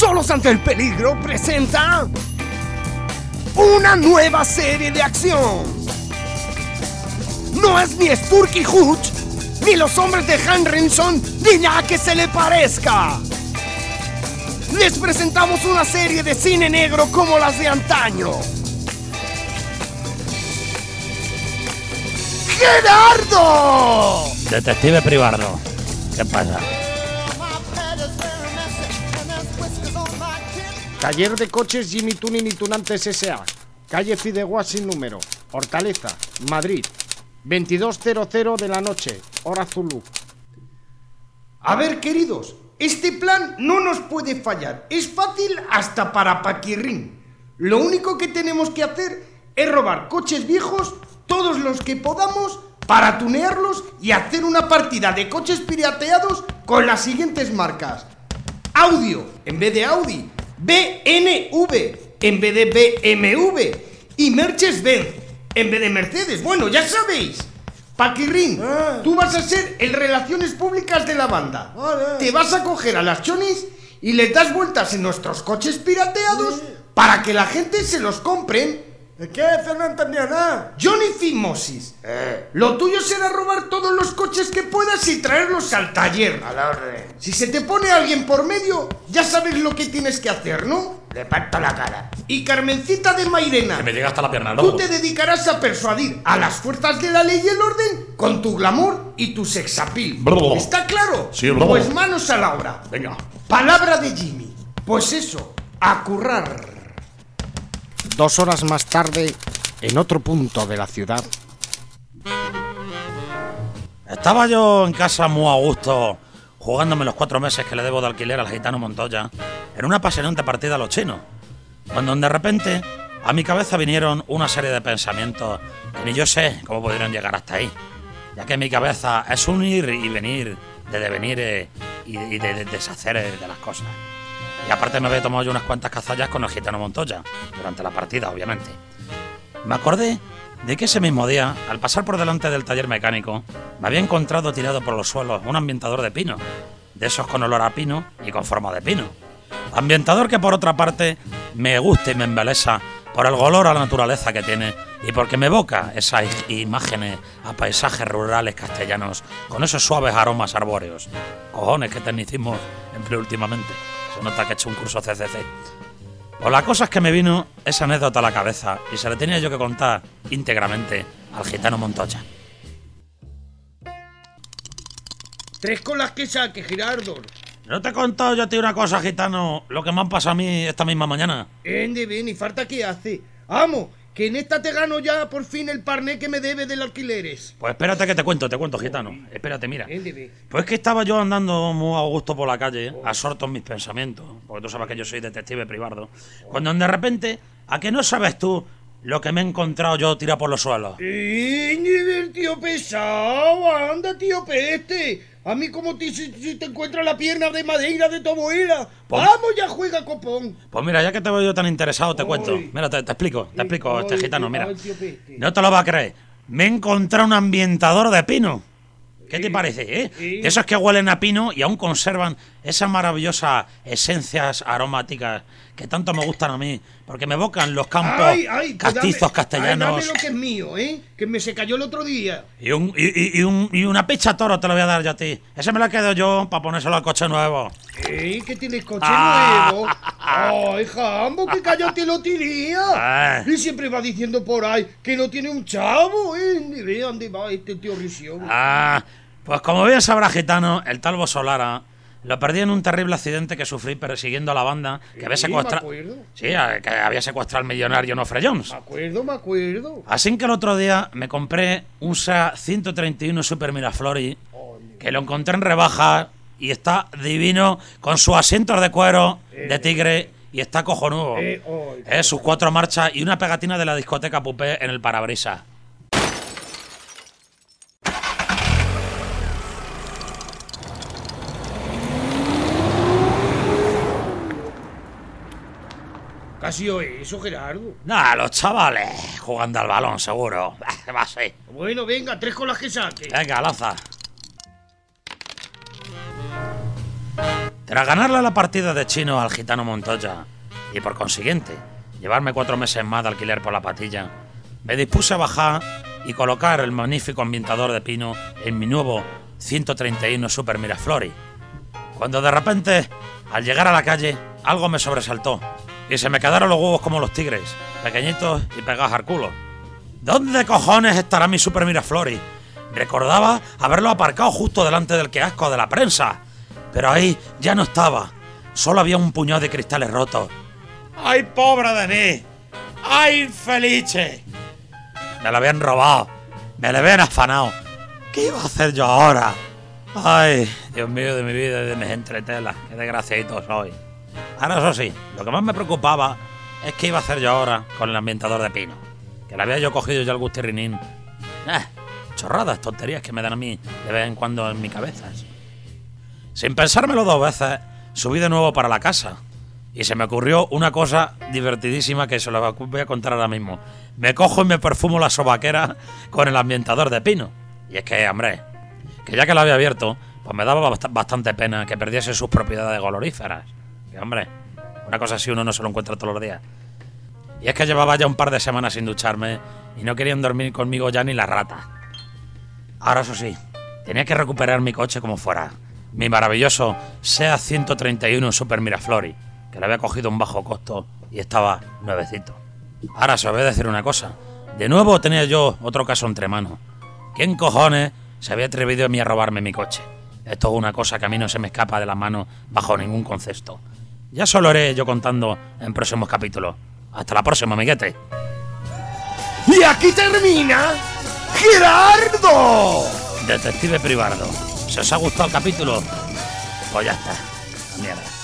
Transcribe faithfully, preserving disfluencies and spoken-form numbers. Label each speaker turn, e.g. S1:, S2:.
S1: Solos ante el peligro presenta una nueva serie de acción. No es ni Sturky Hutch, ni los hombres de Henriksen, ni nada que se le parezca. Les presentamos una serie de cine negro como las de antaño. ¡Gerardo!
S2: Detective Privardo. ¿Qué pasa?
S3: Taller de coches Jimmy Tuning y Tunantes S A Calle Fideuá sin número, Hortaleza, Madrid, veintidós cero cero de la noche, hora Zulu.
S4: A ver, queridos, este plan no nos puede fallar. Es fácil hasta para Paquirrín. Lo único que tenemos que hacer es robar coches viejos, todos los que podamos, para tunearlos y hacer una partida de coches pirateados con las siguientes marcas: Audio en vez de Audi, B M W en vez de B M W y Mercedes-Benz en vez de Mercedes. Bueno, ya sabéis. Paquirrín, eh. tú vas a ser el relaciones públicas de la banda. Vale. Te vas a coger a las chonis y les das vueltas en nuestros coches pirateados sí. para que la gente se los compren.
S5: ¿De qué? No entendía nada.
S4: Johnny Fimosis, eh. lo tuyo será robar todos los coches que puedas y traerlos al taller.
S5: A la orden.
S4: Si se te pone alguien por medio, ya sabes lo que tienes que hacer, ¿no?
S5: Le parto la cara.
S4: Y Carmencita de Mairena,
S2: que me llega hasta la pierna, ¿no?
S4: Tú te dedicarás a persuadir a las fuerzas de la ley y el orden con tu glamour y tu sexapil.
S2: Bro.
S4: ¿Está claro?
S2: Sí, bro.
S4: Pues manos a la obra.
S2: Venga.
S4: Palabra de Jimmy. Pues eso, a currar.
S3: Dos horas más tarde, en otro punto de la ciudad.
S2: Estaba yo en casa muy a gusto, jugándome los cuatro meses que le debo de alquiler al gitano Montoya, en una apasionante partida a los chinos, cuando de repente a mi cabeza vinieron una serie de pensamientos que ni yo sé cómo pudieron llegar hasta ahí, ya que mi cabeza es un ir y venir de devenir eh, y, y de, de deshacer eh, de las cosas. Y aparte me había tomado yo unas cuantas cazallas con el gitano Montoya, durante la partida, obviamente. Me acordé de que ese mismo día, al pasar por delante del taller mecánico, me había encontrado tirado por los suelos un ambientador de pino, de esos con olor a pino y con forma de pino. Ambientador que por otra parte me gusta y me embelesa por el olor a la naturaleza que tiene y porque me evoca esas imágenes a paisajes rurales castellanos con esos suaves aromas arbóreos. Cojones, qué tecnicismo empleo últimamente. Se nota que he hecho un curso C C C. Pues la cosa es que me vino esa anécdota a la cabeza y se la tenía yo que contar íntegramente al gitano Montoya.
S4: Tres con las que saque, Gerardo.
S2: ¿No te he contado yo a ti una cosa, gitano, lo que me han pasado a mí esta misma mañana?
S4: Ende bien, y falta que hace. Vamos, que en esta te gano ya por fin el parné que me debe del alquileres.
S2: Pues espérate que te cuento, te cuento, gitano. Espérate, mira.
S4: Ende bien.
S2: Pues que estaba yo andando muy a gusto por la calle, absorto en mis pensamientos, porque tú sabes que yo soy detective Privardo, cuando de repente, ¿a que no sabes tú lo que me he encontrado yo tirado por los suelos?
S4: ¡Ende, tío pesado! ¡Anda, tío peste! A mí como te, si, si te encuentras la pierna de madera de tu abuela.
S2: Pues,
S4: ¡vamos, ya juega, copón!
S2: Pues mira, ya que te veo yo tan interesado, te
S4: Ay.
S2: cuento. Mira, te, te explico, te explico,
S4: Ay,
S2: este gitano, mira.
S4: ay, tío peste.
S2: No te lo vas a creer. Me he encontrado un ambientador de pino. ¿Qué te
S4: Sí,
S2: parece, eh?
S4: sí.
S2: De esos que huelen a pino y aún conservan esas maravillosas esencias aromáticas que tanto me gustan a mí, porque me evocan los campos
S4: Ay, ay, pues
S2: castizos
S4: dame,
S2: castellanos.
S4: Ay, dame lo que es mío, ¿eh? Que me se cayó el otro día.
S2: Y, un, y, y, y, un, y una picha toro te lo voy a dar yo a ti. Ese me lo quedo yo para ponérselo al coche nuevo.
S4: ¿Eh? ¿Que tienes coche
S2: Ah.
S4: nuevo? ¡Ay, Jambo, que cállate lo tiría!
S2: Ah.
S4: Y siempre va diciendo por ahí que no tiene un chavo, ¿eh? Ni ve dónde va este tío Risión.
S2: Ah, pues como bien sabrá, gitano, el tal Solara lo perdí en un terrible accidente que sufrí persiguiendo a la banda que había
S4: Sí,
S2: secuestrado.
S4: me acuerdo.
S2: Sí, a- que había secuestrado al millonario Nofre Jones.
S4: Me acuerdo, me acuerdo.
S2: Así que el otro día me compré un SEAT ciento treinta y uno Super Miraflori, que lo encontré en rebaja y está divino, con sus asientos de cuero de tigre y está cojonudo.
S4: Eh, oh,
S2: Eh, sus cuatro marchas y una pegatina de la discoteca Pupé en el parabrisas.
S4: ¿Qué ha sido eso, Gerardo?
S2: Nah, los chavales jugando al balón, seguro. Eh, va así.
S4: Bueno, venga, tres con las que saque.
S2: Venga, lanza. Tras ganarle la partida de chino al gitano Montoya y por consiguiente llevarme cuatro meses más de alquiler por la patilla, me dispuse a bajar y colocar el magnífico ambientador de pino en mi nuevo ciento treinta y uno Super Miraflori, cuando de repente, al llegar a la calle, algo me sobresaltó y se me quedaron los huevos como los tigres, pequeñitos y pegados al culo. ¿Dónde cojones estará mi Super Miraflori? Recordaba haberlo aparcado justo delante del kiosco de la prensa, pero ahí ya no estaba. Solo había un puñado de cristales rotos. ¡Ay, pobre de mí! ¡Ay, infelice! Me lo habían robado, me lo habían afanado. ¿Qué iba a hacer yo ahora? Ay, Dios mío de mi vida y de mis entretelas, qué desgraciadito soy. Ahora, eso sí, lo que más me preocupaba es qué iba a hacer yo ahora con el ambientador de pino, que le había yo cogido ya el gustirrinín. Eh, chorradas, tonterías que me dan a mí de vez en cuando en mi cabeza. Sin pensármelo dos veces, subí de nuevo para la casa y se me ocurrió una cosa divertidísima que se lo voy a contar ahora mismo. Me cojo y me perfumo la sobaquera con el ambientador de pino. Y es que, hombre, que ya que lo había abierto, pues me daba bast- bastante pena que perdiese sus propiedades goloríferas. Que, hombre, una cosa así uno no se lo encuentra todos los días. Y es que llevaba ya un par de semanas sin ducharme y no querían dormir conmigo ya ni las ratas. Ahora, eso sí, tenía que recuperar mi coche como fuera. Mi maravilloso SEAT ciento treinta y uno Super Miraflori, que le había cogido un bajo costo y estaba nuevecito. Ahora se os voy a decir una cosa. De nuevo tenía yo otro caso entre manos. ¿Quién cojones se había atrevido a mí a robarme mi coche? Esto es una cosa que a mí no se me escapa de las manos bajo ningún concepto. Ya solo haré yo contando en próximos capítulos. Hasta la próxima, amiguete.
S1: Y aquí termina Gerardo,
S2: Detective Privado. ¿Se os ha gustado el capítulo? Pues ya está. Mierda.